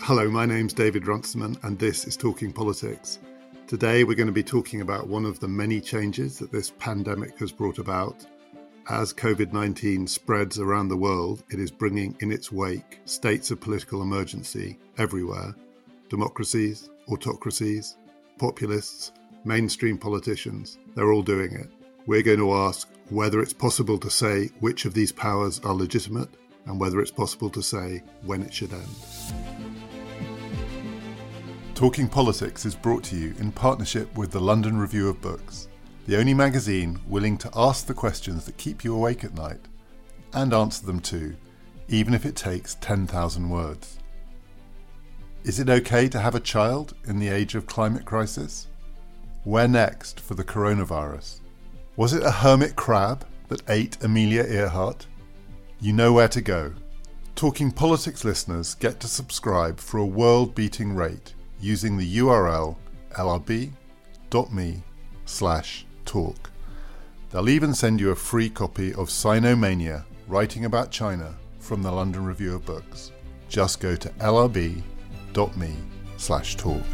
Hello, my name's David Runciman and this is Talking Politics. Today we're going to be talking about one of the many changes that this pandemic has brought about. As COVID-19 spreads around the world, it is bringing in its wake states of political emergency everywhere. Democracies, autocracies, populists, mainstream politicians, they're all doing it. We're going to ask whether it's possible to say which of these powers are legitimate and whether it's possible to say when it should end. Talking Politics is brought to you in partnership with the London Review of Books, the only magazine willing to ask the questions that keep you awake at night, and answer them too, even if it takes 10,000 words. Is it okay to have a child in the age of climate crisis? Where next for the coronavirus? Was it a hermit crab that ate Amelia Earhart? You know where to go. Talking Politics listeners get to subscribe for a world-beating rate using the URL lrb.me/talk. They'll even send you a free copy of Sinomania, Writing About China from the London Review of Books. Just go to lrb.me/talk.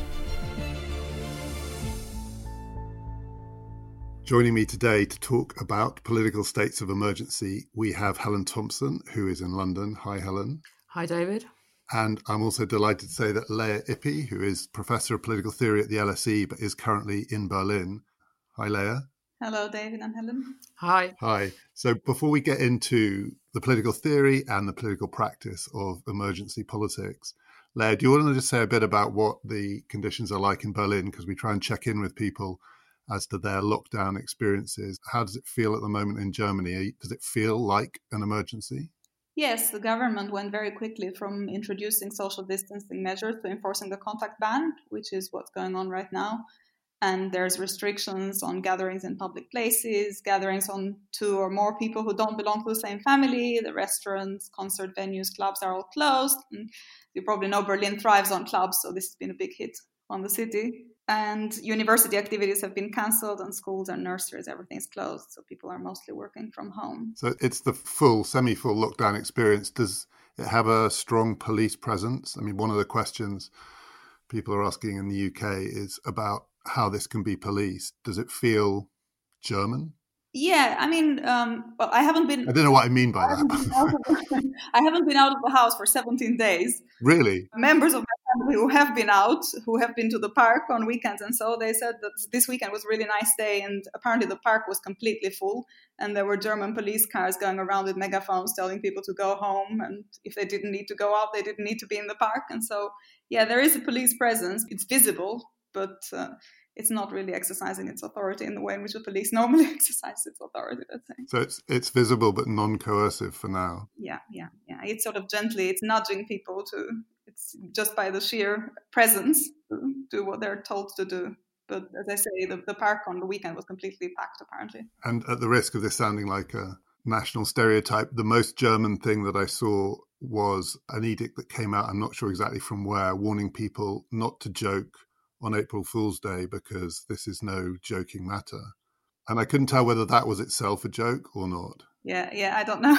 Joining me today to talk about political states of emergency, we have Helen Thompson, who is in London. Hi, Helen. Hi, David. And I'm also delighted to say that Leah Ippy, who is Professor of Political Theory at the LSE but is currently in Berlin. Hi, Leah. Hello, David and Helen. Hi. Hi. So before we get into the political theory and the political practice of emergency politics, Leah, do you want to just say a bit about what the conditions are like in Berlin? Because we try and check in with people as to their lockdown experiences. How does it feel at the moment in Germany? Does it feel like an emergency? Yes, the government went very quickly from introducing social distancing measures to enforcing the contact ban, which is what's going on right now. And there's restrictions on gatherings in public places, gatherings on 2 or more people who don't belong to the same family. The restaurants, concert venues, clubs are all closed. And you probably know Berlin thrives on clubs, so this has been a big hit on the city. And university activities have been cancelled and schools and nurseries, everything's closed. So people are mostly working from home. So it's the full, semi-full lockdown experience. Does it have a strong police presence? I mean, one of the questions people are asking in the UK is about how this can be policed. Does it feel German? Yeah, I mean, well, I haven't been... I don't know what I mean by that. I haven't been out of the house for 17 days. Really? Members of my family who have been out, who have been to the park on weekends and so, they said that this weekend was a really nice day and apparently the park was completely full and there were German police cars going around with megaphones telling people to go home, and if they didn't need to go out, they didn't need to be in the park. And so, yeah, there is a police presence. It's visible, but... it's not really exercising its authority in the way in which the police normally exercise its authority, let's say. So it's visible but non-coercive for now. Yeah. It's sort of gently, it's nudging people to, it's just by the sheer presence to do what they're told to do. But as I say, the park on the weekend was completely packed, apparently. And at the risk of this sounding like a national stereotype, the most German thing that I saw was an edict that came out, I'm not sure exactly from where, warning people not to joke on April Fool's Day because this is no joking matter. And I couldn't tell whether that was itself a joke or not. Yeah, I don't know.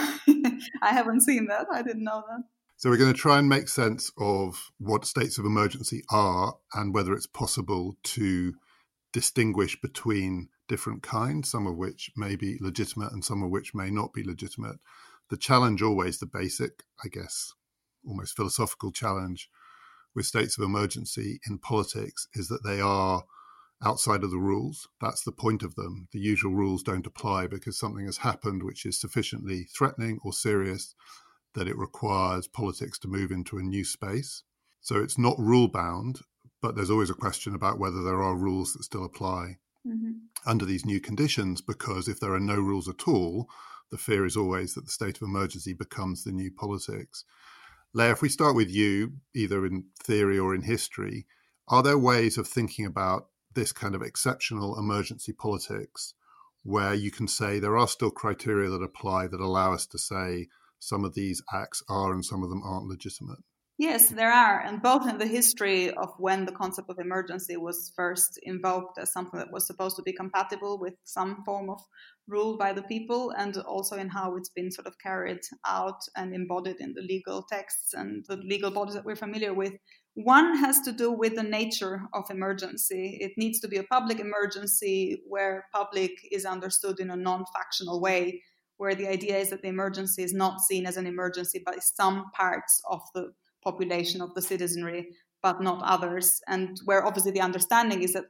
I haven't seen that. I didn't know that. So we're going to try and make sense of what states of emergency are and whether it's possible to distinguish between different kinds, some of which may be legitimate and some of which may not be legitimate. The challenge, always the basic, I guess, almost philosophical challenge with states of emergency in politics is that they are outside of the rules. That's the point of them. The usual rules don't apply because something has happened which is sufficiently threatening or serious that it requires politics to move into a new space. So it's not rule-bound, but there's always a question about whether there are rules that still apply under these new conditions, because if there are no rules at all, the fear is always that the state of emergency becomes the new politics. Leah, if we start with you, either in theory or in history, are there ways of thinking about this kind of exceptional emergency politics where you can say there are still criteria that apply that allow us to say some of these acts are and some of them aren't legitimate? Yes, there are, and both in the history of when the concept of emergency was first invoked as something that was supposed to be compatible with some form of rule by the people, and also in how it's been sort of carried out and embodied in the legal texts and the legal bodies that we're familiar with. One has to do with the nature of emergency. It needs to be a public emergency where public is understood in a non-factional way, where the idea is that the emergency is not seen as an emergency by some parts of the population of the citizenry, but not others. And where obviously the understanding is that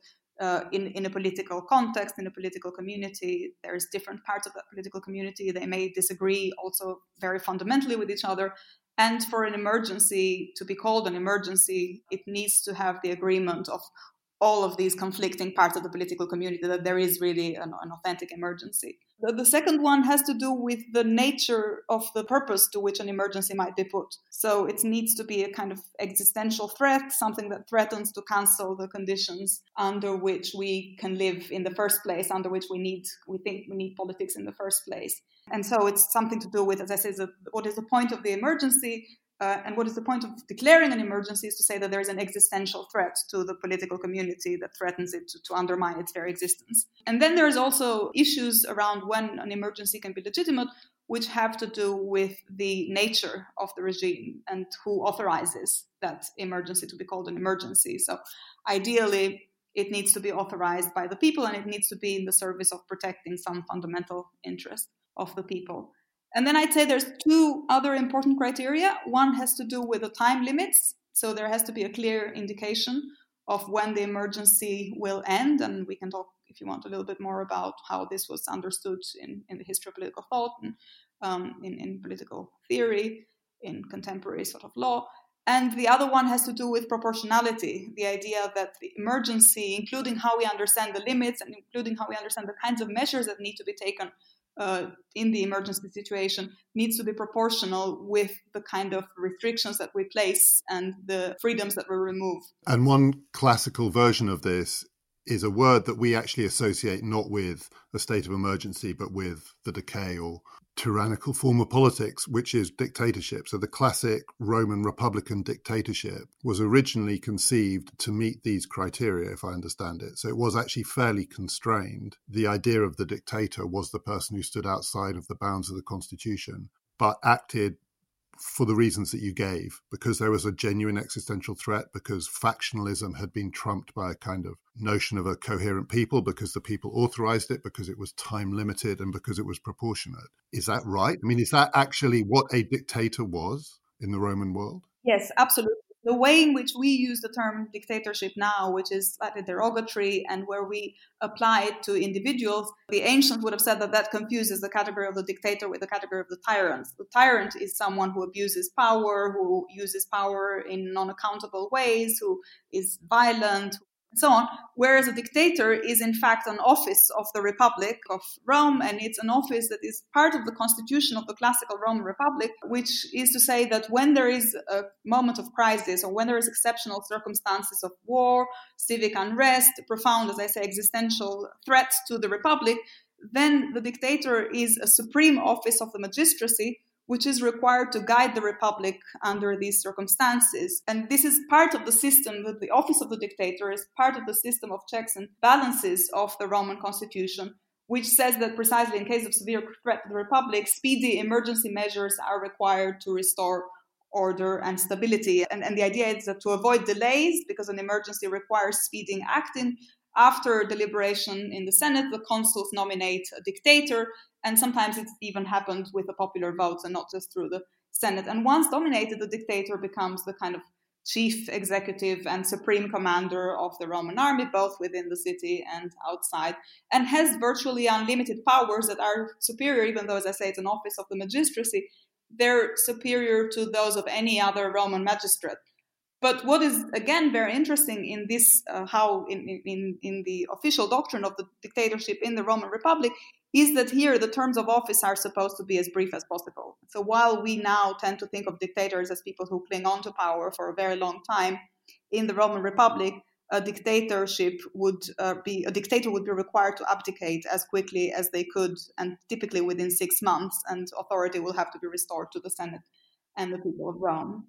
in a political context, in a political community, there's different parts of that political community. They may disagree also very fundamentally with each other. And for an emergency to be called an emergency, it needs to have the agreement of all of these conflicting parts of the political community that there is really an authentic emergency. The second one has to do with the nature of the purpose to which an emergency might be put. So it needs to be a kind of existential threat, something that threatens to cancel the conditions under which we can live in the first place, under which we think we need politics in the first place. And so it's something to do with, as I said, what is the point of the emergency? And what is the point of declaring an emergency is to say that there is an existential threat to the political community that threatens it to undermine its very existence. And then there's also issues around when an emergency can be legitimate, which have to do with the nature of the regime and who authorizes that emergency to be called an emergency. So ideally, it needs to be authorized by the people, and it needs to be in the service of protecting some fundamental interest of the people. And then I'd say there's two other important criteria. One has to do with the time limits. So there has to be a clear indication of when the emergency will end. And we can talk, if you want, a little bit more about how this was understood in the history of political thought and in political theory, in contemporary sort of law. And the other one has to do with proportionality, the idea that the emergency, including how we understand the limits and including how we understand the kinds of measures that need to be taken in the emergency situation, needs to be proportional with the kind of restrictions that we place and the freedoms that we remove. And one classical version of this is a word that we actually associate not with a state of emergency, but with the decay or tyrannical form of politics, which is dictatorship. So the classic Roman Republican dictatorship was originally conceived to meet these criteria, if I understand it. So it was actually fairly constrained. The idea of the dictator was the person who stood outside of the bounds of the constitution, but acted for the reasons that you gave, because there was a genuine existential threat, because factionalism had been trumped by a kind of notion of a coherent people, because the people authorized it, because it was time limited, and because it was proportionate. Is that right? I mean, is that actually what a dictator was in the Roman world? Yes, absolutely. The way in which we use the term dictatorship now, which is slightly derogatory, and where we apply it to individuals, the ancients would have said that that confuses the category of the dictator with the category of the tyrant. The tyrant is someone who abuses power, who uses power in non-accountable ways, who is violent, and so on, whereas a dictator is in fact an office of the Republic of Rome, and it's an office that is part of the constitution of the classical Roman Republic, which is to say that when there is a moment of crisis or when there is exceptional circumstances of war, civic unrest, profound, as I say, existential threats to the Republic, then the dictator is a supreme office of the magistracy, which is required to guide the Republic under these circumstances. And this is part of the system, that the office of the dictator is part of the system of checks and balances of the Roman constitution, which says that precisely in case of severe threat to the Republic, speedy emergency measures are required to restore order and stability. And the idea is that to avoid delays, because an emergency requires speeding acting, after deliberation in the Senate, the consuls nominate a dictator, and sometimes it's even happened with a popular vote and not just through the Senate. And once nominated, the dictator becomes the kind of chief executive and supreme commander of the Roman army, both within the city and outside, and has virtually unlimited powers that are superior, even though, as I say, it's an office of the magistracy, they're superior to those of any other Roman magistrate. But what is, again, very interesting in this, how in the official doctrine of the dictatorship in the Roman Republic, is that here the terms of office are supposed to be as brief as possible. So while we now tend to think of dictators as people who cling on to power for a very long time, in the Roman Republic, a dictator would be required to abdicate as quickly as they could, and typically within 6 months, and authority will have to be restored to the Senate and the people of Rome.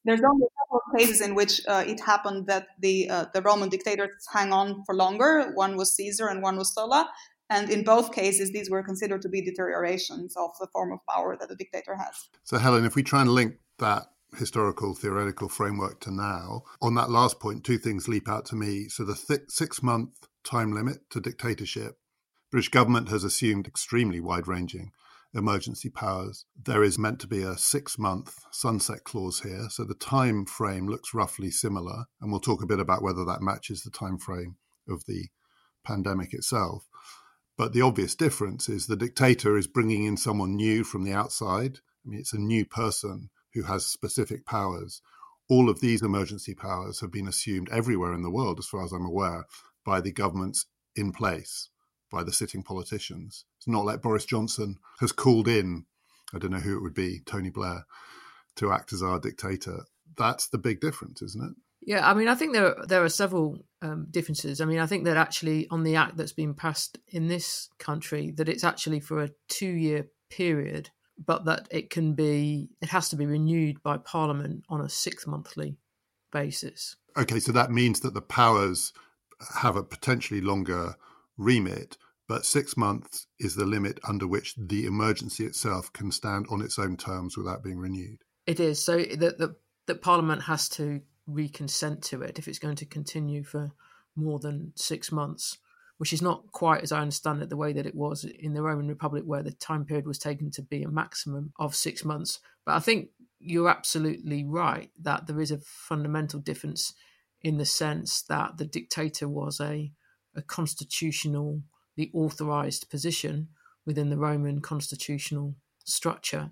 There's only a couple of cases in which it happened that the Roman dictators hang on for longer. One was Caesar and one was Sulla. And in both cases, these were considered to be deteriorations of the form of power that the dictator has. So, Helen, if we try and link that historical theoretical framework to now, on that last point, two things leap out to me. So the 6-month time limit to dictatorship, British government has assumed extremely wide-ranging emergency powers. There is meant to be a 6-month sunset clause here, so the time frame looks roughly similar, and we'll talk a bit about whether that matches the time frame of the pandemic itself. But the obvious difference is the dictator is bringing in someone new from the outside. I mean, it's a new person who has specific powers. All of these emergency powers have been assumed everywhere in the world, as far as I'm aware, by the governments in place, by the sitting politicians. It's not like Boris Johnson has called in, I don't know who it would be, Tony Blair, to act as our dictator. That's the big difference, isn't it? Yeah, I mean, I think there are several differences. I mean, I think that actually on the act that's been passed in this country, that it's actually for a 2-year period, but that it has to be renewed by Parliament on a 6-monthly basis. Okay, so that means that the powers have a potentially longer remit, but 6 months is the limit under which the emergency itself can stand on its own terms without being renewed. It is. So that Parliament has to reconsent to it if it's going to continue for more than 6 months, which is not quite, as I understand it, the way that it was in the Roman Republic, where the time period was taken to be a maximum of 6 months. But I think you're absolutely right that there is a fundamental difference in the sense that the dictator was a constitutionally authorized position within the Roman constitutional structure.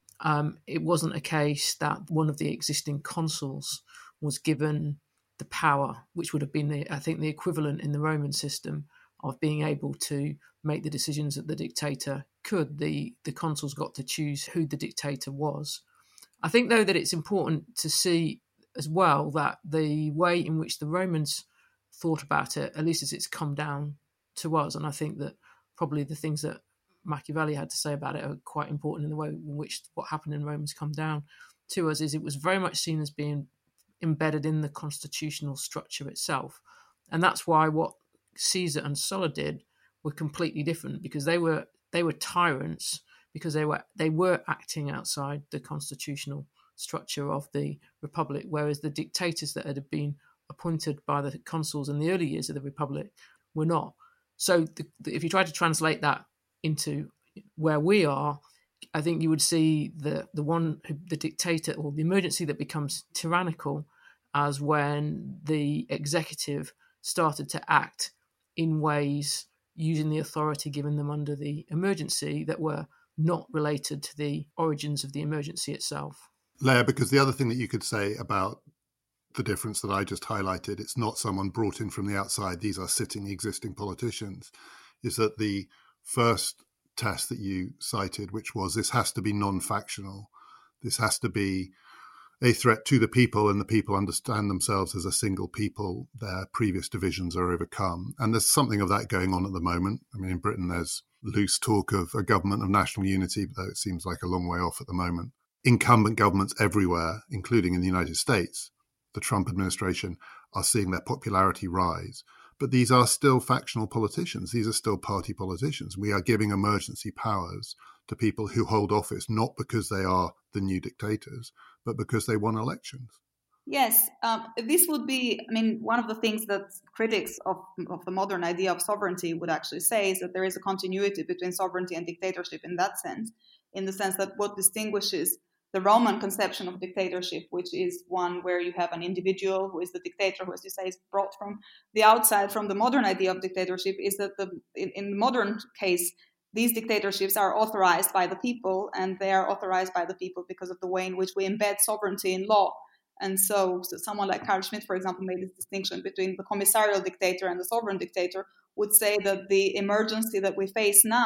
It wasn't a case that one of the existing consuls was given the power, which would have been, the equivalent in the Roman system of being able to make the decisions that the dictator could. The consuls got to choose who the dictator was. I think, though, that it's important to see as well that the way in which the Romans thought about it, at least as it's come down to us, and I think that probably the things that Machiavelli had to say about it are quite important in the way in which what happened in Rome has come down to us, is it was very much seen as being embedded in the constitutional structure itself. And that's why what Caesar and Sulla did were completely different, because they were tyrants, because they were acting outside the constitutional structure of the Republic, whereas the dictators that had been appointed by the consuls in the early years of the Republic were not. So if you try to translate that into where we are, I think you would see the dictator or the emergency that becomes tyrannical as when the executive started to act in ways using the authority given them under the emergency that were not related to the origins of the emergency itself. Leah, because the other thing that you could say about the difference that I just highlighted, it's not someone brought in from the outside, these are sitting existing politicians, is that the first test that you cited, which was this has to be non-factional, this has to be a threat to the people, and the people understand themselves as a single people, their previous divisions are overcome. And there's something of that going on at the moment. I mean, in Britain, there's loose talk of a government of national unity, though it seems like a long way off at the moment. Incumbent governments everywhere, including in the United States, the Trump administration, are seeing their popularity rise. But these are still factional politicians. These are still party politicians. We are giving emergency powers to people who hold office, not because they are the new dictators, but because they won elections. Yes, this would be, one of the things that critics of the modern idea of sovereignty would actually say is that there is a continuity between sovereignty and dictatorship in that sense, in the sense that what distinguishes the Roman conception of dictatorship, which is one where you have an individual who is the dictator, who, as you say, is brought from the outside, from the modern idea of dictatorship, is that in the modern case, these dictatorships are authorized by the people, and they are authorized by the people because of the way in which we embed sovereignty in law. And so someone like Carl Schmitt, for example, made this distinction between the commissarial dictator and the sovereign dictator, would say that the emergency that we face now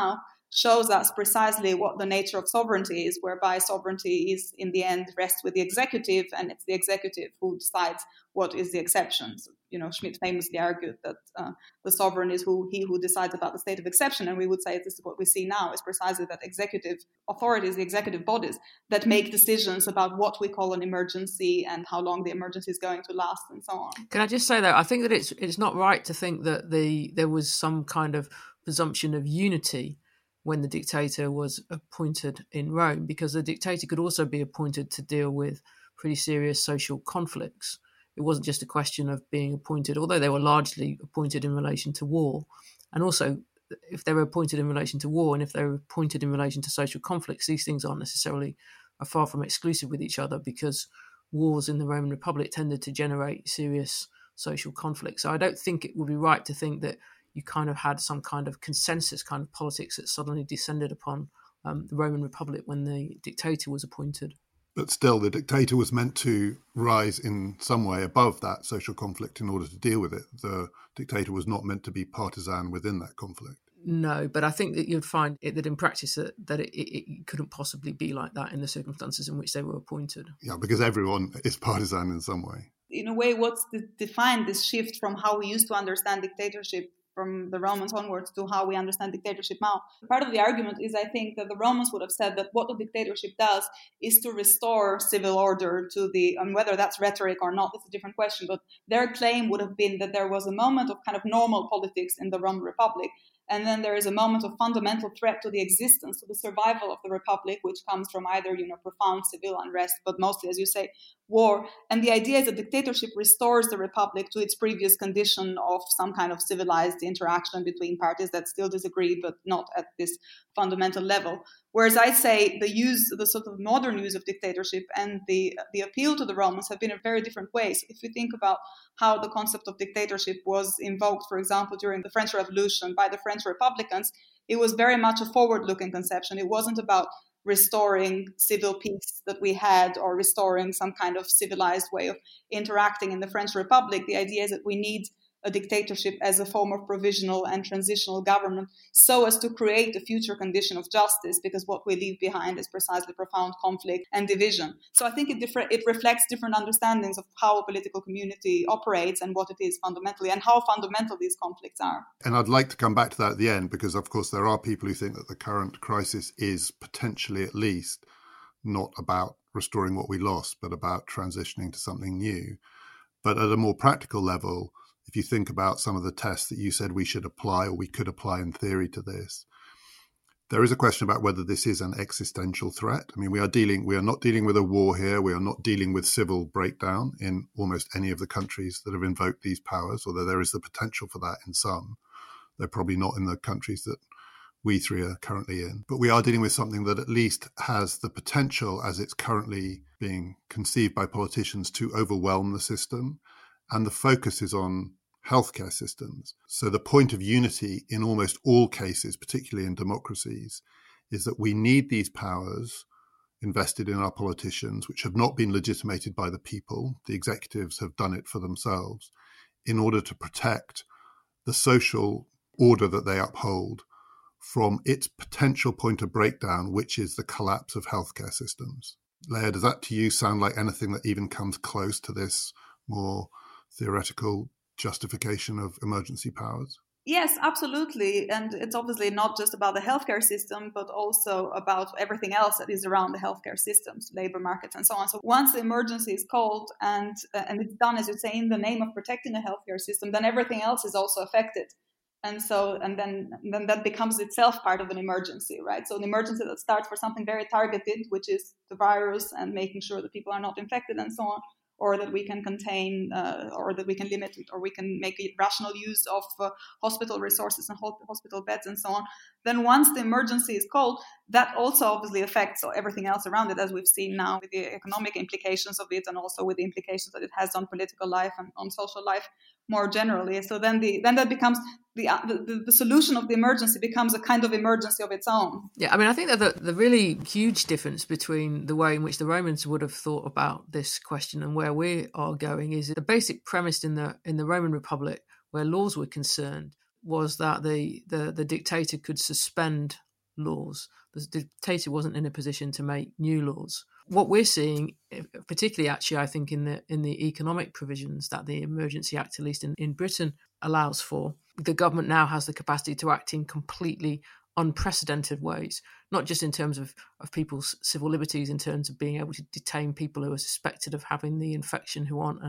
shows us precisely what the nature of sovereignty is, whereby sovereignty is in the end rests with the executive, and it's the executive who decides what is the exception. So, Schmitt famously argued that the sovereign is he who decides about the state of exception, and we would say this is what we see now, is precisely that executive authorities, the executive bodies, that make decisions about what we call an emergency and how long the emergency is going to last and so on. Can I just say, though, I think that it's not right to think that there was some kind of presumption of unity when the dictator was appointed in Rome, because the dictator could also be appointed to deal with pretty serious social conflicts. It wasn't just a question of being appointed, although they were largely appointed in relation to war. And also, if they were appointed in relation to war and if they were appointed in relation to social conflicts, these things are far from exclusive with each other, because wars in the Roman Republic tended to generate serious social conflicts. So I don't think it would be right to think that you kind of had some kind of consensus kind of politics that suddenly descended upon the Roman Republic when the dictator was appointed. But still, the dictator was meant to rise in some way above that social conflict in order to deal with it. The dictator was not meant to be partisan within that conflict. No, but I think that you'd find that in practice that it couldn't possibly be like that in the circumstances in which they were appointed. Yeah, because everyone is partisan in some way. In a way, what's defined this shift from how we used to understand dictatorship from the Romans onwards to how we understand dictatorship now. Part of the argument is, I think, that the Romans would have said that what the dictatorship does is to restore civil order to and whether that's rhetoric or not, that's a different question, but their claim would have been that there was a moment of kind of normal politics in the Roman Republic, and then there is a moment of fundamental threat to the existence, to the survival of the Republic, which comes from either, profound civil unrest, but mostly, as you say, war. And the idea is that dictatorship restores the Republic to its previous condition of some kind of civilized interaction between parties that still disagree, but not at this fundamental level. Whereas I say the sort of modern use of dictatorship and the appeal to the Romans have been in very different ways. If you think about how the concept of dictatorship was invoked, for example, during the French Revolution by the French Republicans, it was very much a forward-looking conception. It wasn't about restoring civil peace that we had or restoring some kind of civilized way of interacting in the French Republic. The idea is that we need a dictatorship as a form of provisional and transitional government so as to create a future condition of justice, because what we leave behind is precisely profound conflict and division. So I think it reflects different understandings of how a political community operates and what it is fundamentally and how fundamental these conflicts are. And I'd like to come back to that at the end, because of course there are people who think that the current crisis is potentially at least not about restoring what we lost, but about transitioning to something new. But at a more practical level, if you think about some of the tests that you said we should apply or we could apply in theory to this, there is a question about whether this is an existential threat. I mean, we are not dealing with a war here. We are not dealing with civil breakdown in almost any of the countries that have invoked these powers, although there is the potential for that in some. They're probably not in the countries that we three are currently in. But we are dealing with something that at least has the potential, as it's currently being conceived by politicians, to overwhelm the system. And the focus is on healthcare systems. So the point of unity in almost all cases, particularly in democracies, is that we need these powers invested in our politicians, which have not been legitimated by the people. The executives have done it for themselves, in order to protect the social order that they uphold from its potential point of breakdown, which is the collapse of healthcare systems. Leah, does that to you sound like anything that even comes close to this more theoretical justification of emergency powers? Yes, absolutely. And it's obviously not just about the healthcare system, but also about everything else that is around the healthcare systems, labor markets, and so on. So once the emergency is called and it's done, as you say, in the name of protecting the healthcare system, then everything else is also affected. And then that becomes itself part of an emergency, right? So an emergency that starts for something very targeted, which is the virus and making sure that people are not infected and so on, or that we can contain, or that we can limit, or we can make a rational use of hospital resources and hospital beds and so on. Then once the emergency is called, that also obviously affects everything else around it, as we've seen now with the economic implications of it, and also with the implications that it has on political life and on social life more generally. So then that becomes the solution of the emergency becomes a kind of emergency of its own. Yeah, I mean, I think that the really huge difference between the way in which the Romans would have thought about this question and where we are going is the basic premise in the Roman Republic, where laws were concerned, was that the dictator could suspend laws. The dictator wasn't in a position to make new laws. What we're seeing, particularly actually, I think in the economic provisions that the Emergency Act, at least in Britain, allows for, the government now has the capacity to act in completely unprecedented ways, not just in terms of people's civil liberties, in terms of being able to detain people who are suspected of having the infection who aren't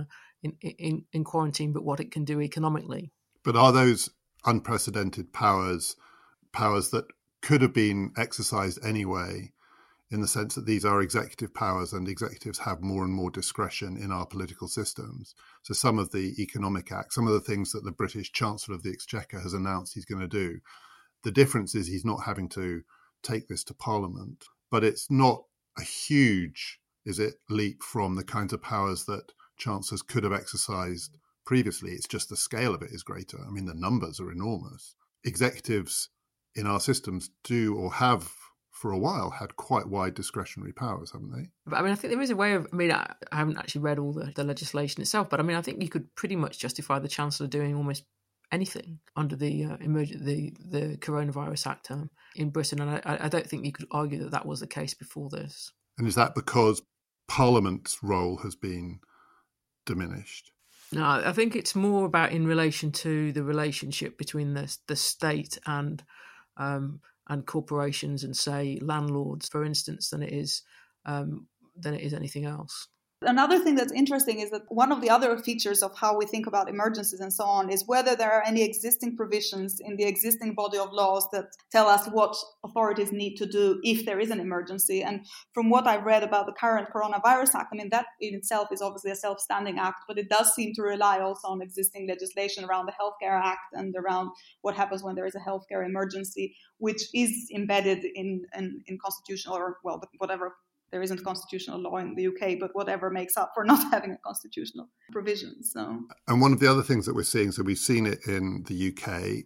in quarantine, but what it can do economically. But are those unprecedented powers that could have been exercised anyway, in the sense that these are executive powers and executives have more and more discretion in our political systems? So some of the economic acts, some of the things that the British Chancellor of the Exchequer has announced he's going to do, the difference is he's not having to take this to Parliament. But it's not a huge, leap from the kinds of powers that chancellors could have exercised previously. It's just the scale of it is greater. I mean, the numbers are enormous. Executives in our systems do, or have for a while, had quite wide discretionary powers, haven't they? But I mean, I think there is a way of, I haven't actually read all the legislation itself, but I mean, I think you could pretty much justify the Chancellor doing almost anything under the Coronavirus Act in Britain. And I don't think you could argue that was the case before this. And is that because Parliament's role has been diminished? No, I think it's more about in relation to the relationship between the state and corporations and, say, landlords, for instance, than it is anything else. Another thing that's interesting is that one of the other features of how we think about emergencies and so on is whether there are any existing provisions in the existing body of laws that tell us what authorities need to do if there is an emergency. And from what I've read about the current Coronavirus Act, I mean, that in itself is obviously a self-standing act, but it does seem to rely also on existing legislation around the Healthcare Act and around what happens when there is a healthcare emergency, which is embedded in constitutional or, well, whatever. There isn't constitutional law in the UK, but whatever makes up for not having a constitutional provision. So, and one of the other things that we're seeing, so we've seen it in the UK,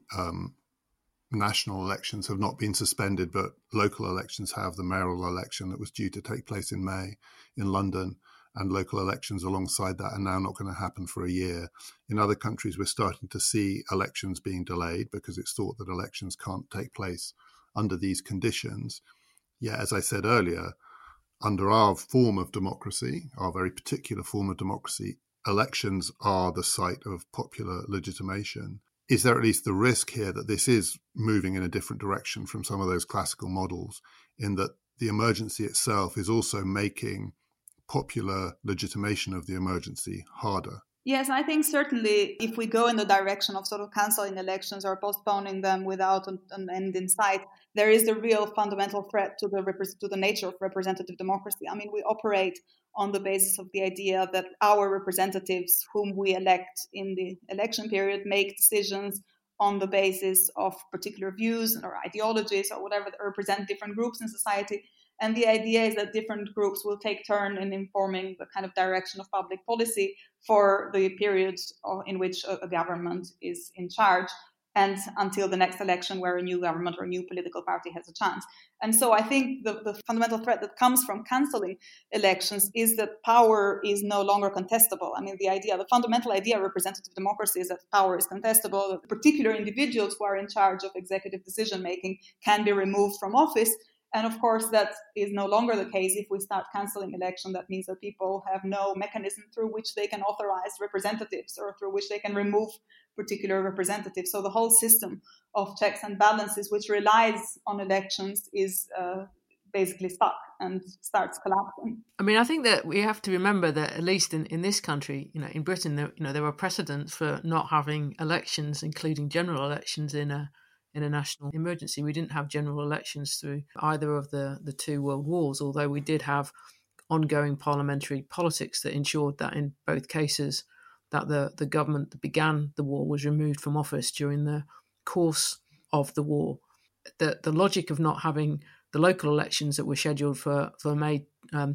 national elections have not been suspended, but local elections have. The mayoral election that was due to take place in May in London, and local elections alongside that are now not going to happen for a year. In other countries, we're starting to see elections being delayed because it's thought that elections can't take place under these conditions. Yet, as I said earlier, under our form of democracy, our very particular form of democracy, elections are the site of popular legitimation. Is there at least the risk here that this is moving in a different direction from some of those classical models, in that the emergency itself is also making popular legitimation of the emergency harder? Yes, I think certainly if we go in the direction of sort of cancelling elections or postponing them without an end in sight, there is a real fundamental threat to the nature of representative democracy. I mean, we operate on the basis of the idea that our representatives, whom we elect in the election period, make decisions on the basis of particular views or ideologies or whatever that represent different groups in society. And the idea is that different groups will take turn in informing the kind of direction of public policy for the periods in which a government is in charge, and until the next election where a new government or a new political party has a chance. And so I think the fundamental threat that comes from cancelling elections is that power is no longer contestable. I mean, the fundamental idea of representative democracy is that power is contestable, that particular individuals who are in charge of executive decision-making can be removed from office. And of course, that is no longer the case if we start cancelling election. That means that people have no mechanism through which they can authorize representatives or through which they can remove particular representatives. So the whole system of checks and balances, which relies on elections, is basically stuck and starts collapsing. I mean, I think that we have to remember that at least in this country, in Britain, there are precedents for not having elections, including general elections in a national emergency. We didn't have general elections through either of the two world wars, although we did have ongoing parliamentary politics that ensured that in both cases that the government that began the war was removed from office during the course of the war. The logic of not having the local elections that were scheduled for May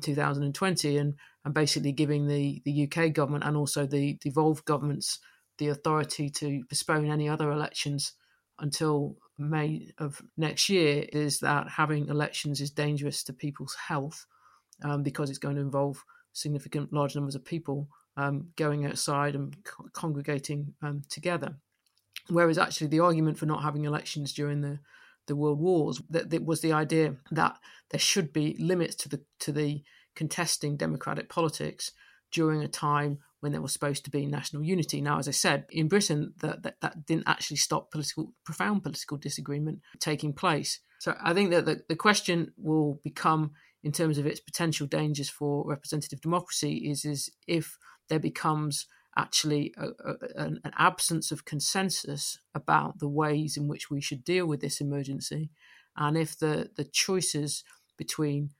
2020 and basically giving the UK government and also the devolved governments the authority to postpone any other elections until May of next year is that having elections is dangerous to people's health because it's going to involve significant large numbers of people going outside and congregating together. Whereas actually the argument for not having elections during the the world wars. That was the idea that there should be limits to the contesting democratic politics during a time when there was supposed to be national unity. Now, as I said, in Britain, that didn't actually stop profound political disagreement taking place. So I think that the question will become, in terms of its potential dangers for representative democracy, is if there becomes actually an absence of consensus about the ways in which we should deal with this emergency, and if the choices between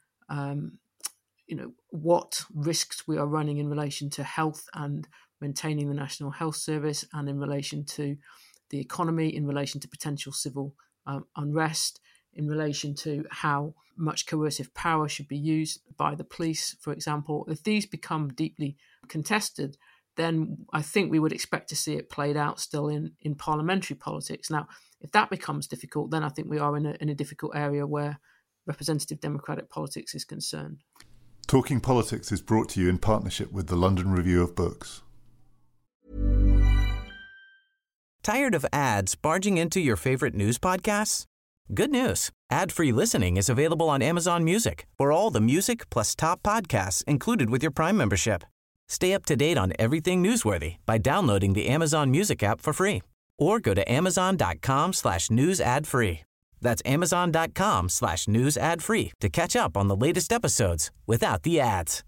what risks we are running in relation to health and maintaining the National Health Service, and in relation to the economy, in relation to potential civil unrest, in relation to how much coercive power should be used by the police, for example, if these become deeply contested, then I think we would expect to see it played out still in parliamentary politics. Now, if that becomes difficult, then I think we are in a difficult area where representative democratic politics is concerned. Talking Politics is brought to you in partnership with the London Review of Books. Tired of ads barging into your favorite news podcasts? Good news. Ad-free listening is available on Amazon Music for all the music plus top podcasts included with your Prime membership. Stay up to date on everything newsworthy by downloading the Amazon Music app for free, or go to amazon.com/news ad free. That's amazon.com/news ad free to catch up on the latest episodes without the ads.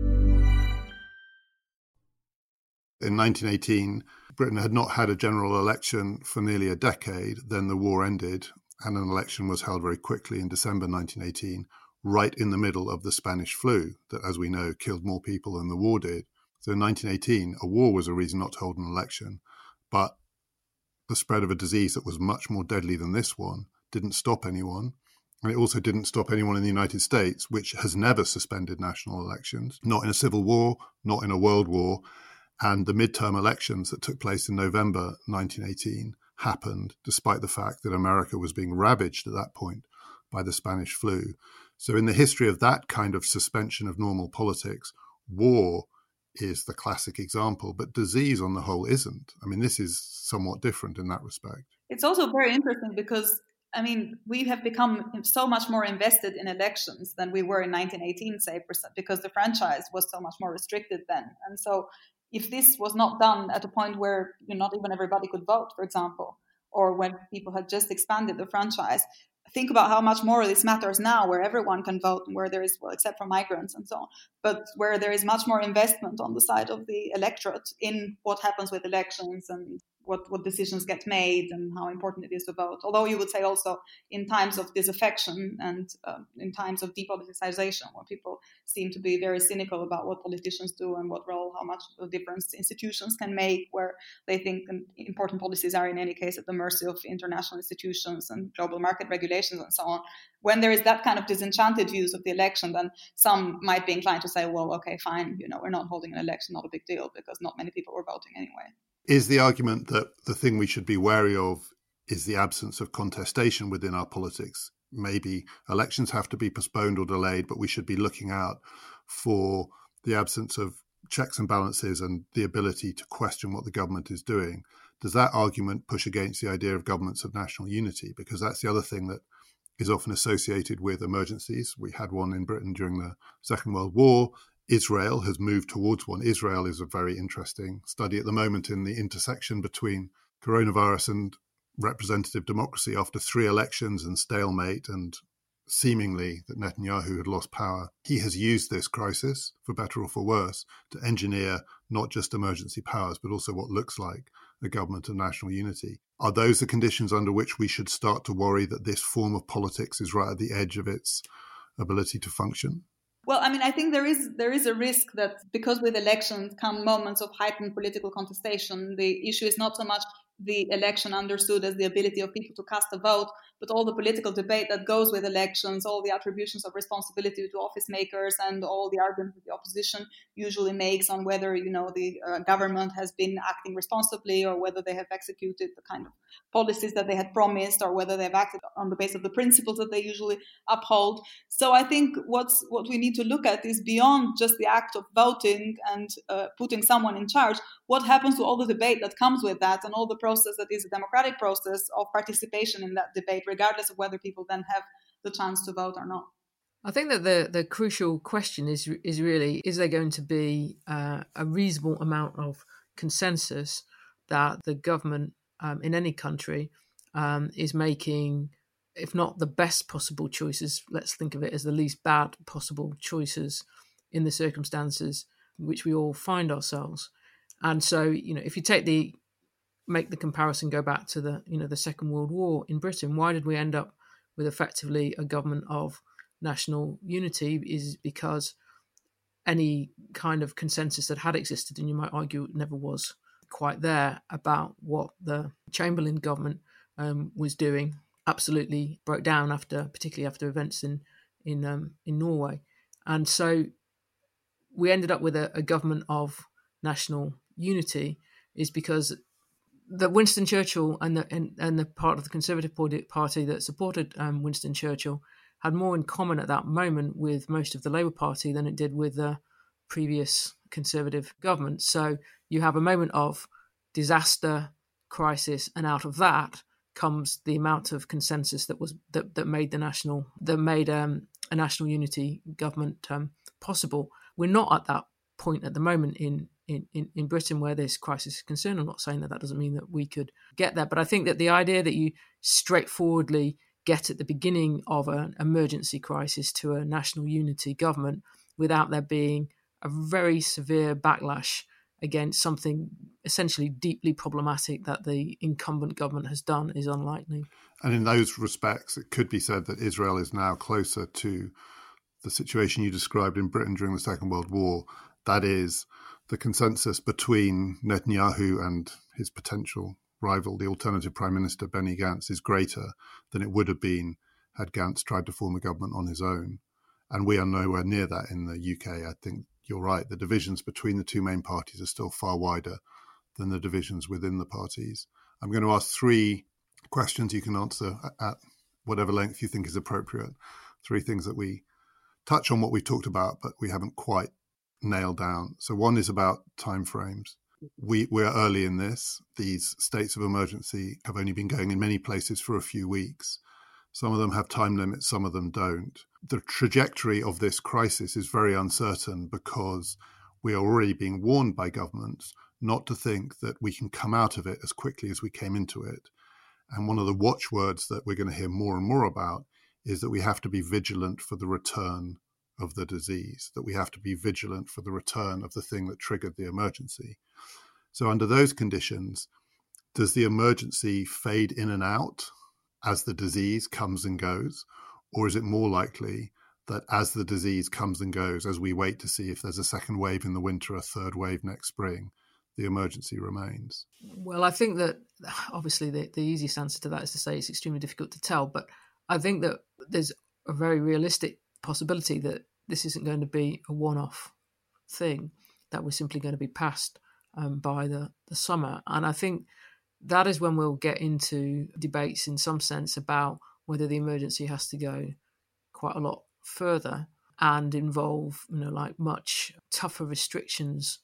In 1918, Britain had not had a general election for nearly a decade. Then the war ended, and an election was held very quickly in December 1918, right in the middle of the Spanish flu that, as we know, killed more people than the war did. So in 1918, a war was a reason not to hold an election, but the spread of a disease that was much more deadly than this one didn't stop anyone. And it also didn't stop anyone in the United States, which has never suspended national elections, not in a civil war, not in a world war. And the midterm elections that took place in November 1918 happened despite the fact that America was being ravaged at that point by the Spanish flu. So in the history of that kind of suspension of normal politics, war is the classic example, but disease on the whole isn't. I mean, this is somewhat different in that respect. It's also very interesting because, I mean, we have become so much more invested in elections than we were in 1918, say, because the franchise was so much more restricted then. And so if this was not done at a point where not even everybody could vote, for example, or when people had just expanded the franchise, think about how much more this matters now, where everyone can vote and where there is, well, except for migrants and so on, but where there is much more investment on the side of the electorate in what happens with elections and what decisions get made and how important it is to vote. Although you would say also in times of disaffection and in times of depoliticization, where people seem to be very cynical about what politicians do and what role, how much of a difference institutions can make, where they think important policies are in any case at the mercy of international institutions and global market regulations and so on. When there is that kind of disenchanted views of the election, then some might be inclined to say, well, okay, fine, we're not holding an election, not a big deal, because not many people were voting anyway. Is the argument that the thing we should be wary of is the absence of contestation within our politics? Maybe elections have to be postponed or delayed, but we should be looking out for the absence of checks and balances and the ability to question what the government is doing. Does that argument push against the idea of governments of national unity? Because that's the other thing that is often associated with emergencies. We had one in Britain during the Second World War. Israel has moved towards one. Israel is a very interesting study at the moment in the intersection between coronavirus and representative democracy after 3 elections and stalemate and seemingly that Netanyahu had lost power. He has used this crisis, for better or for worse, to engineer not just emergency powers, but also what looks like a government of national unity. Are those the conditions under which we should start to worry that this form of politics is right at the edge of its ability to function? Well, I mean, I think there is a risk that because with elections come moments of heightened political contestation, the issue is not so much the election understood as the ability of people to cast a vote, but all the political debate that goes with elections, all the attributions of responsibility to office makers and all the arguments that the opposition usually makes on whether, the government has been acting responsibly or whether they have executed the kind of policies that they had promised or whether they've acted on the basis of the principles that they usually uphold. So I think what we need to look at is beyond just the act of voting and putting someone in charge, what happens to all the debate that comes with that and all the process that is a democratic process of participation in that debate, regardless of whether people then have the chance to vote or not. I think that the crucial question is really, is there going to be a reasonable amount of consensus that the government in any country is making, if not the best possible choices, let's think of it as the least bad possible choices in the circumstances in which we all find ourselves. And so, if you make the comparison, go back to the Second World War in Britain, why did we end up with effectively a government of national unity? Is because any kind of consensus that had existed, and you might argue it never was quite there, about what the Chamberlain government was doing, absolutely broke down particularly after events in Norway. And so we ended up with a government of national unity, is because that Winston Churchill and the part of the Conservative Party that supported Winston Churchill had more in common at that moment with most of the Labour Party than it did with the previous Conservative government. So you have a moment of disaster, crisis, and out of that comes the amount of consensus that made a national unity government possible. We're not at that point at the moment in Britain where this crisis is concerned. I'm not saying that doesn't mean that we could get there, but I think that the idea that you straightforwardly get at the beginning of an emergency crisis to a national unity government without there being a very severe backlash against something essentially deeply problematic that the incumbent government has done is unlikely. And in those respects, it could be said that Israel is now closer to the situation you described in Britain during the Second World War. That is, the consensus between Netanyahu and his potential rival, the alternative Prime Minister Benny Gantz, is greater than it would have been had Gantz tried to form a government on his own. And we are nowhere near that in the UK. I think you're right. The divisions between the two main parties are still far wider than the divisions within the parties. I'm going to ask 3 questions you can answer at whatever length you think is appropriate. 3 things that we touch on what we talked about, but we haven't quite nailed down. So one is about timeframes. We're early in this. These states of emergency have only been going in many places for a few weeks. Some of them have time limits, some of them don't. The trajectory of this crisis is very uncertain because we are already being warned by governments not to think that we can come out of it as quickly as we came into it. And one of the watchwords that we're going to hear more and more about is that we have to be vigilant for the return of the disease, that we have to be vigilant for the return of the thing that triggered the emergency. So under those conditions, does the emergency fade in and out as the disease comes and goes? Or is it more likely that as the disease comes and goes, as we wait to see if there's a second wave in the winter, a third wave next spring, the emergency remains? Well, I think that obviously the easiest answer to that is to say it's extremely difficult to tell, but I think that there's a very realistic possibility that this isn't going to be a one-off thing, that we're simply going to be passed by the summer. And I think that is when we'll get into debates in some sense about whether the emergency has to go quite a lot further and involve, like much tougher restrictions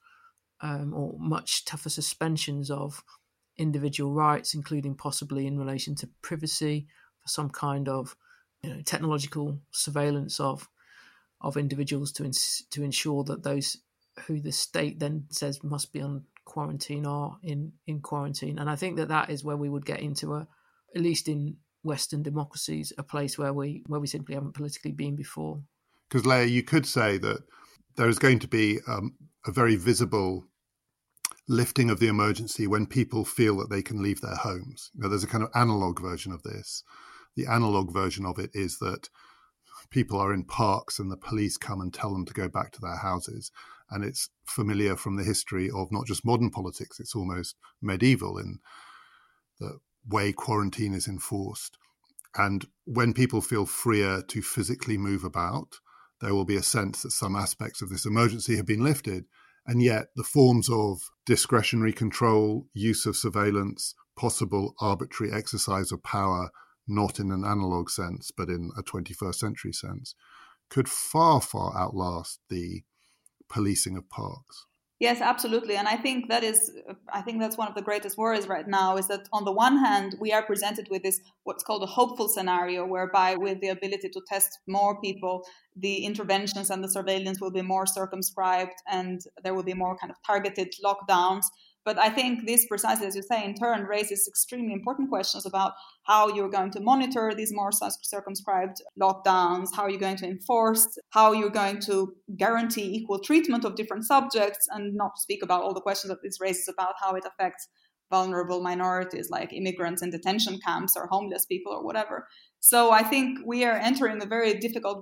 or much tougher suspensions of individual rights, including possibly in relation to privacy, for some kind of technological surveillance of individuals to ensure that those who the state then says must be on quarantine are in quarantine. And I think that is where we would get into at least in Western democracies, a place where we simply haven't politically been before. Because Leah, you could say that there is going to be a very visible lifting of the emergency when people feel that they can leave their homes. There's a kind of analog version of this. The analog version of it is that people are in parks and the police come and tell them to go back to their houses. And it's familiar from the history of not just modern politics, it's almost medieval in the way quarantine is enforced. And when people feel freer to physically move about, there will be a sense that some aspects of this emergency have been lifted. And yet the forms of discretionary control, use of surveillance, possible arbitrary exercise of power, not in an analog sense, but in a 21st century sense, could far, far outlast the policing of parks. Yes, absolutely. And I think that's one of the greatest worries right now, is that on the one hand, we are presented with this, what's called a hopeful scenario, whereby with the ability to test more people, the interventions and the surveillance will be more circumscribed and there will be more kind of targeted lockdowns. But I think this, precisely as you say, in turn raises extremely important questions about how you're going to monitor these more circumscribed lockdowns, how you're going to enforce, how you're going to guarantee equal treatment of different subjects, and not to speak about all the questions that this raises about how it affects vulnerable minorities like immigrants in detention camps or homeless people or whatever. So I think we are entering a very difficult,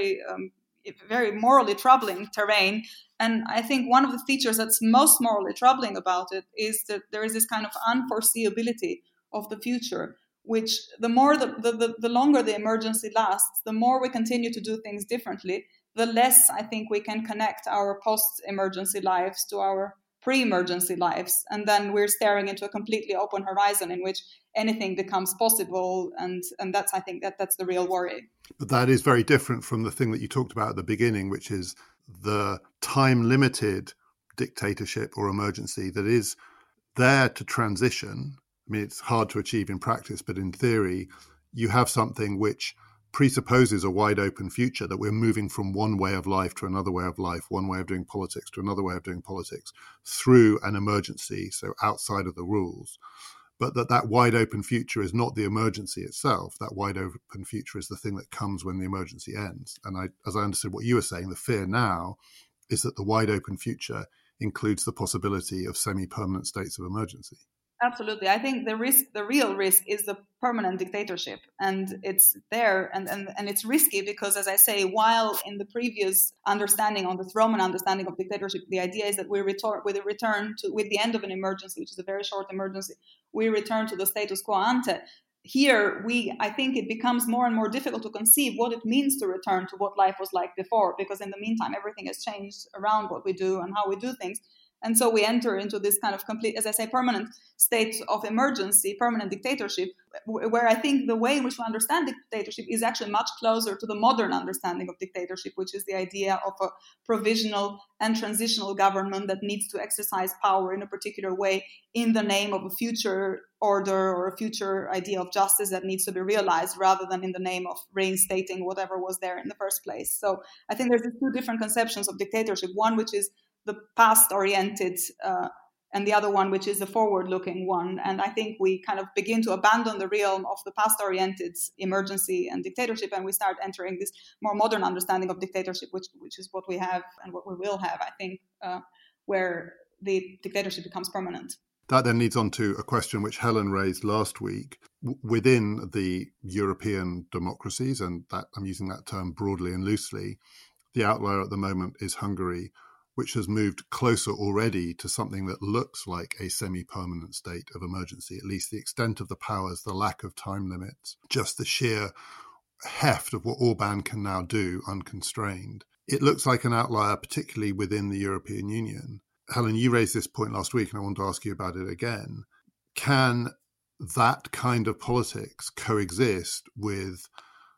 very morally troubling terrain. And I think one of the features that's most morally troubling about it is that there is this kind of unforeseeability of the future, which the longer the emergency lasts, the more we continue to do things differently, the less I think we can connect our post-emergency lives to our pre-emergency lives. And then we're staring into a completely open horizon in which anything becomes possible. And that's, I think, that's the real worry. But that is very different from the thing that you talked about at the beginning, which is the time-limited dictatorship or emergency that is there to transition. I mean, it's hard to achieve in practice, but in theory, you have something which presupposes a wide open future, that we're moving from one way of life to another way of life, one way of doing politics to another way of doing politics through an emergency, so outside of the rules. But that wide open future is not the emergency itself. That wide open future is the thing that comes when the emergency ends. And as I understood what you were saying, the fear now is that the wide open future includes the possibility of semi-permanent states of emergency. Absolutely. I think the real risk is the permanent dictatorship. And it's there and it's risky because, as I say, while in the previous understanding, on this Roman understanding of dictatorship, the idea is that with the end of an emergency, which is a very short emergency, we return to the status quo ante. Here, I think it becomes more and more difficult to conceive what it means to return to what life was like before, because in the meantime, everything has changed around what we do and how we do things. And so we enter into this kind of complete, as I say, permanent state of emergency, permanent dictatorship, where I think the way in which we understand dictatorship is actually much closer to the modern understanding of dictatorship, which is the idea of a provisional and transitional government that needs to exercise power in a particular way in the name of a future order or a future idea of justice that needs to be realized, rather than in the name of reinstating whatever was there in the first place. So I think there's two different conceptions of dictatorship, one which is the past-oriented and the other one which is the forward-looking one. And I think we kind of begin to abandon the realm of the past-oriented emergency and dictatorship, and we start entering this more modern understanding of dictatorship, which is what we have and what we will have, I think, where the dictatorship becomes permanent. That then leads on to a question which Helen raised last week. Within the European democracies, and that I'm using that term broadly and loosely, the outlier at the moment is Hungary, which has moved closer already to something that looks like a semi-permanent state of emergency, at least the extent of the powers, the lack of time limits, just the sheer heft of what Orban can now do unconstrained. It looks like an outlier, particularly within the European Union. Helen, you raised this point last week, and I want to ask you about it again. Can that kind of politics coexist with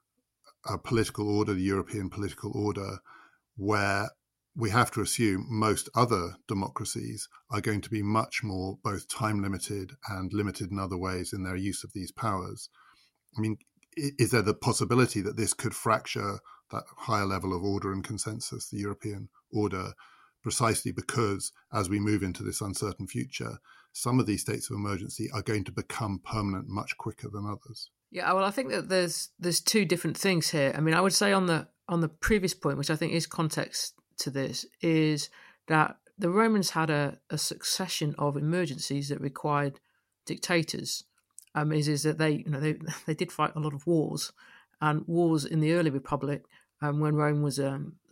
a political order, the European political order, where we have to assume most other democracies are going to be much more both time limited and limited in other ways in their use of these powers? I mean, is there the possibility that this could fracture that higher level of order and consensus, the European order, precisely because as we move into this uncertain future, some of these states of emergency are going to become permanent much quicker than others? Yeah, well, I think that there's two different things here. I mean, I would say on the previous point, which I think is context to this, is that the Romans had a succession of emergencies that required dictators. Is that they did fight a lot of wars, and wars in the early Republic, when Rome was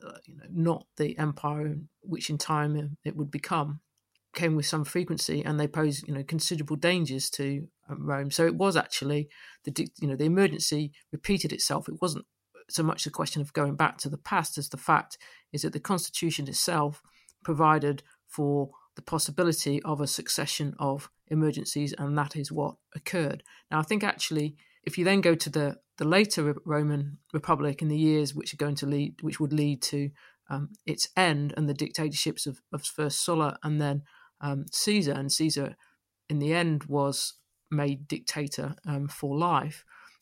not the empire which in time it would become, came with some frequency, and they posed considerable dangers to Rome. So it was actually the emergency repeated itself. It wasn't so much a question of going back to the past as the fact is that the Constitution itself provided for the possibility of a succession of emergencies, and that is what occurred. Now, I think actually, if you then go to the later Roman Republic in the years which would lead to its end and the dictatorships of first Sulla and then Caesar. And Caesar, in the end, was made dictator for life.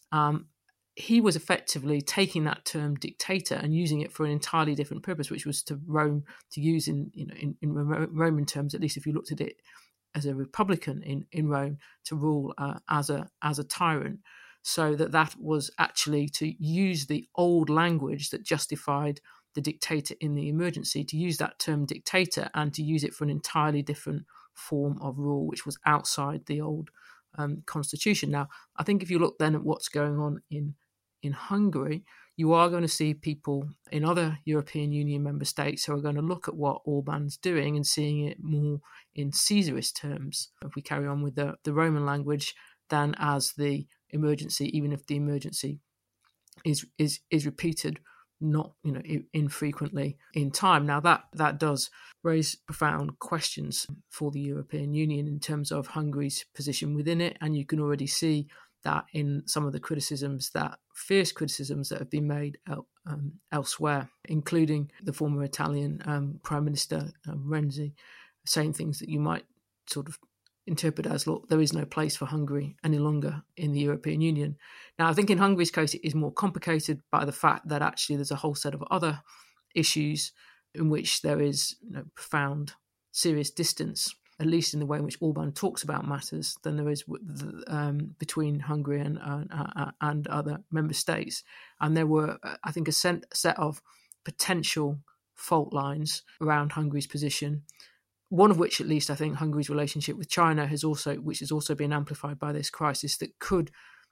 He was effectively taking that term dictator and using it for an entirely different purpose, which was to Rome to use in Roman terms, at least if you looked at it as a republican in Rome, to rule as a tyrant. So that was actually to use the old language that justified the dictator in the emergency, to use that term dictator and to use it for an entirely different form of rule, which was outside the old constitution. Now, I think if you look then at what's going on in Hungary, you are going to see people in other European Union member states who are going to look at what Orban's doing and seeing it more in Caesarist terms, if we carry on with the Roman language, than as the emergency, even if the emergency is repeated not infrequently in time. Now that does raise profound questions for the European Union in terms of Hungary's position within it, and you can already see that in some of the fierce criticisms that have been made elsewhere, including the former Italian Prime Minister Renzi saying things that you might sort of interpret as, look, there is no place for Hungary any longer in the European Union. Now, I think in Hungary's case, it is more complicated by the fact that actually there's a whole set of other issues in which there is profound, serious distance, at least in the way in which Orban talks about matters, than there is between Hungary and other member states. And there were, I think, a set of potential fault lines around Hungary's position, one of which, at least, I think Hungary's relationship with China has also been amplified by this crisis, that could,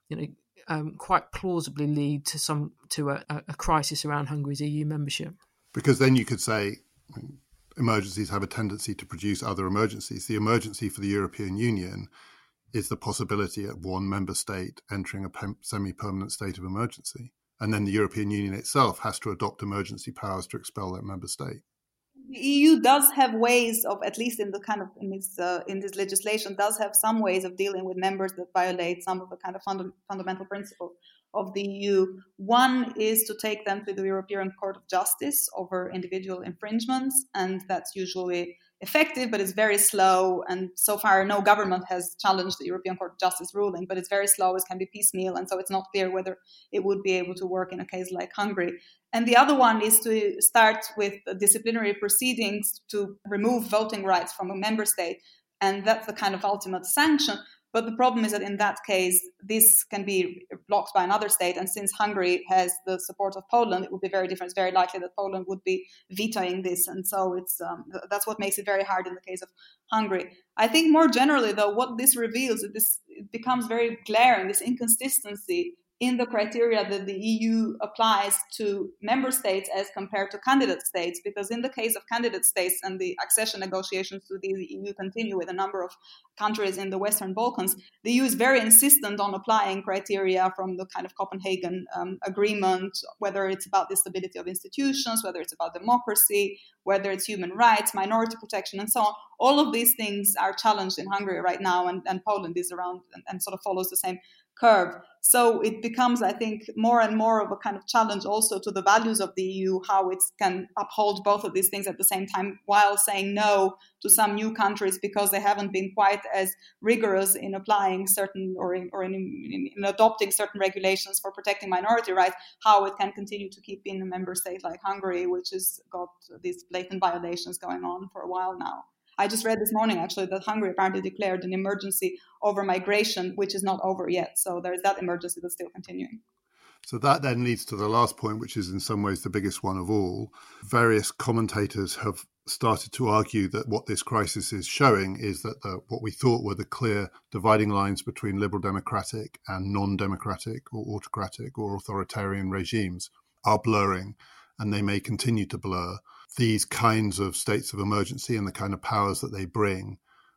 quite plausibly lead to a crisis around Hungary's EU membership. Because then you could say emergencies have a tendency to produce other emergencies. The emergency for the European Union is the possibility of one member state entering a semi-permanent state of emergency, and then the European Union itself has to adopt emergency powers to expel that member state. The EU does have ways of, at least in this legislation, does have some ways of dealing with members that violate some of the kind of fundamental principles of the EU. One is to take them to the European Court of Justice over individual infringements, and that's usually effective, but it's very slow. And so far, no government has challenged the European Court of Justice ruling, but it's very slow. It can be piecemeal, and so it's not clear whether it would be able to work in a case like Hungary. And the other one is to start with disciplinary proceedings to remove voting rights from a member state, and that's the kind of ultimate sanction. But the problem is that in that case, this can be blocked by another state. And since Hungary has the support of Poland, it would be very different. It's very likely that Poland would be vetoing this. And so that's what makes it very hard in the case of Hungary. I think more generally, though, what this reveals is it becomes very glaring, this inconsistency in the criteria that the EU applies to member states as compared to candidate states, because in the case of candidate states, and the accession negotiations to the EU continue with a number of countries in the Western Balkans, the EU is very insistent on applying criteria from the kind of Copenhagen agreement, whether it's about the stability of institutions, whether it's about democracy, whether it's human rights, minority protection, and so on. All of these things are challenged in Hungary right now, and Poland is around and sort of follows the same curve. So it becomes, I think, more and more of a kind of challenge also to the values of the EU, how it can uphold both of these things at the same time while saying no to some new countries because they haven't been quite as rigorous in applying certain or in adopting certain regulations for protecting minority rights, how it can continue to keep in a member state like Hungary, which has got these blatant violations going on for a while now. I just read this morning, actually, that Hungary apparently declared an emergency over migration, which is not over yet. So there's that emergency that's still continuing. So that then leads to the last point, which is in some ways the biggest one of all. Various commentators have started to argue that what this crisis is showing is that what we thought were the clear dividing lines between liberal democratic and non-democratic or autocratic or authoritarian regimes are blurring, and they may continue to blur. These kinds of states of emergency and the kind of powers that they bring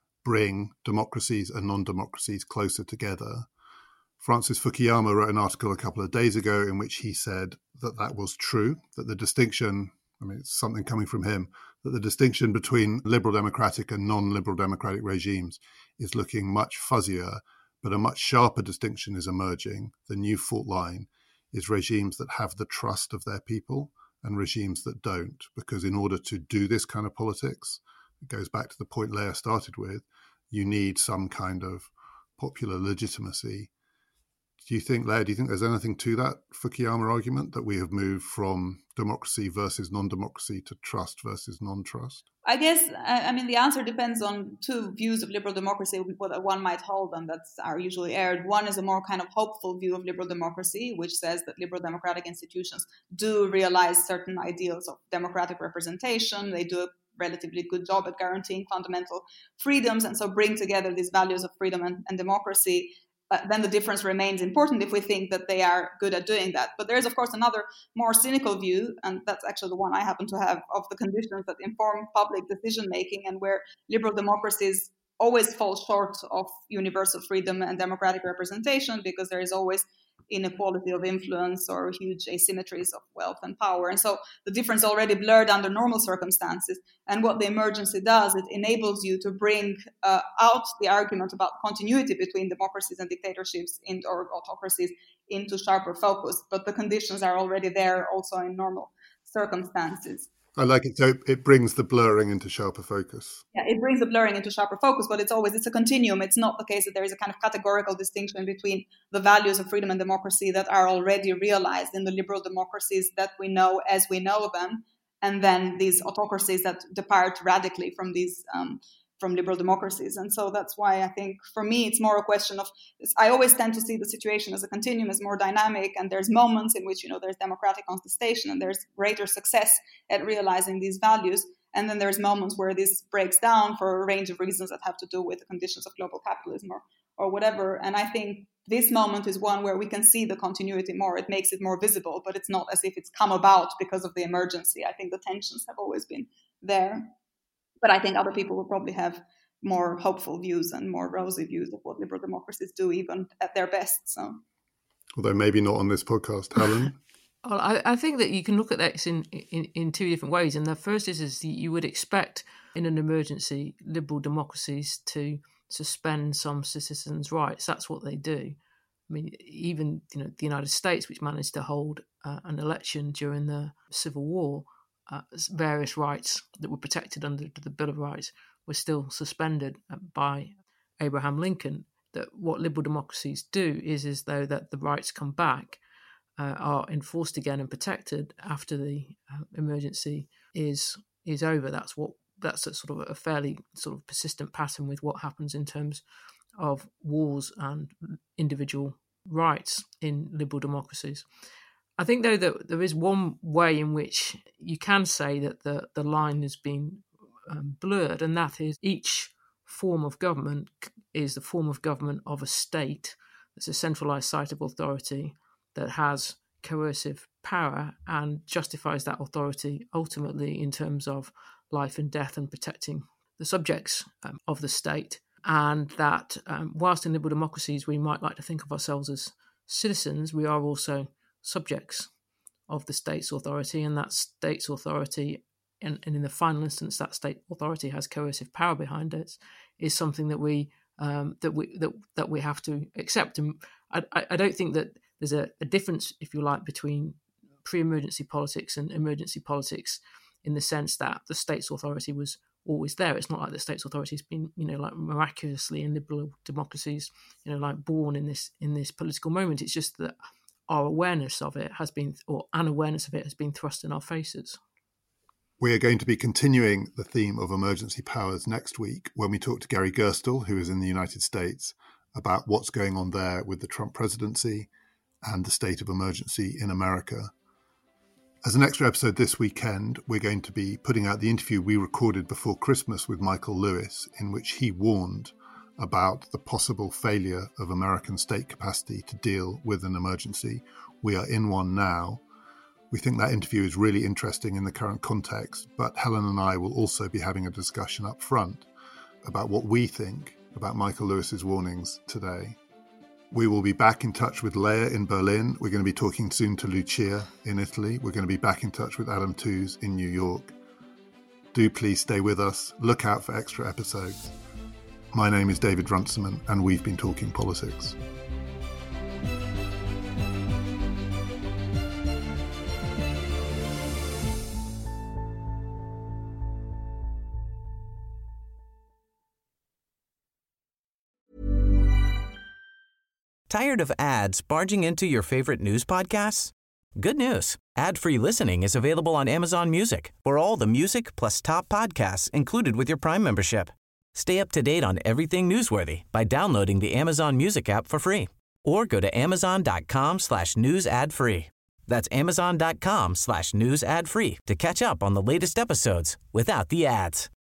democracies and non-democracies closer together. Francis Fukuyama wrote an article a couple of days ago in which he said that was true, that the distinction, it's something coming from him, that the distinction between liberal democratic and non-liberal democratic regimes is looking much fuzzier, but a much sharper distinction is emerging. The new fault line is regimes that have the trust of their people and regimes that don't. Because in order to do this kind of politics, it goes back to the point Leah started with, you need some kind of popular legitimacy. Do you think there's anything to that Fukuyama argument that we have moved from democracy versus non-democracy to trust versus non-trust? I guess, the answer depends on two views of liberal democracy that one might hold, and that are usually aired. One is a more kind of hopeful view of liberal democracy, which says that liberal democratic institutions do realize certain ideals of democratic representation. They do a relatively good job at guaranteeing fundamental freedoms, and so bring together these values of freedom and democracy. Then the difference remains important if we think that they are good at doing that. But there is, of course, another more cynical view, and that's actually the one I happen to have, of the conditions that inform public decision-making, and where liberal democracies always fall short of universal freedom and democratic representation, because there is always inequality of influence or huge asymmetries of wealth and power. And so the difference is already blurred under normal circumstances. And what the emergency does, it enables you to bring out the argument about continuity between democracies and dictatorships or autocracies into sharper focus. But the conditions are already there also in normal circumstances. I like it. So it brings the blurring into sharper focus. Yeah, it brings the blurring into sharper focus, but it's a continuum. It's not the case that there is a kind of categorical distinction between the values of freedom and democracy that are already realized in the liberal democracies that we know as we know them, and then these autocracies that depart radically from these from liberal democracies. And so that's why I think, for me, it's more a question of, I always tend to see the situation as a continuum, as more dynamic, and there's moments in which, there's democratic contestation and there's greater success at realizing these values. And then there's moments where this breaks down for a range of reasons that have to do with the conditions of global capitalism or whatever. And I think this moment is one where we can see the continuity more. It makes it more visible, but it's not as if it's come about because of the emergency. I think the tensions have always been there. But I think other people will probably have more hopeful views and more rosy views of what liberal democracies do, even at their best. So, although maybe not on this podcast, Helen. Well, I think that you can look at this in two different ways. And the first is you would expect in an emergency liberal democracies to suspend some citizens' rights. That's what they do. I mean, even the United States, which managed to hold an election during the Civil War, various rights that were protected under the Bill of Rights were still suspended by Abraham Lincoln. That what liberal democracies do is though that the rights come back, are enforced again and protected after the emergency is over. That's a sort of a fairly sort of persistent pattern with what happens in terms of wars and individual rights in liberal democracies. I think, though, that there is one way in which you can say that the line has been blurred, and that is each form of government is the form of government of a state that's a centralised site of authority that has coercive power and justifies that authority ultimately in terms of life and death and protecting the subjects of the state. And that whilst in liberal democracies we might like to think of ourselves as citizens, we are also subjects of the state's authority, and that state's authority, and in the final instance that state authority has coercive power behind it, is something that we have to accept. And I don't think that there's a difference, if you like, between pre-emergency politics and emergency politics, in the sense that the state's authority was always there. It's not like the state's authority has been, like miraculously in liberal democracies, like born in this political moment. It's just that our awareness of it has been, or an awareness of it has been thrust in our faces. We are going to be continuing the theme of emergency powers next week when we talk to Gary Gerstle, who is in the United States, about what's going on there with the Trump presidency and the state of emergency in America. As an extra episode this weekend, we're going to be putting out the interview we recorded before Christmas with Michael Lewis, in which he warned about the possible failure of American state capacity to deal with an emergency. We are in one now. We think that interview is really interesting in the current context, but Helen and I will also be having a discussion up front about what we think about Michael Lewis's warnings today. We will be back in touch with Leah in Berlin. We're going to be talking soon to Lucia in Italy. We're going to be back in touch with Adam Tooze in New York. Do please stay with us. Look out for extra episodes. My name is David Runciman, and we've been talking politics. Tired of ads barging into your favorite news podcasts? Good news. Ad-free listening is available on Amazon Music for all the music plus top podcasts included with your Prime membership. Stay up to date on everything newsworthy by downloading the Amazon Music app for free or go to amazon.com/news ad free. That's amazon.com/news ad free to catch up on the latest episodes without the ads.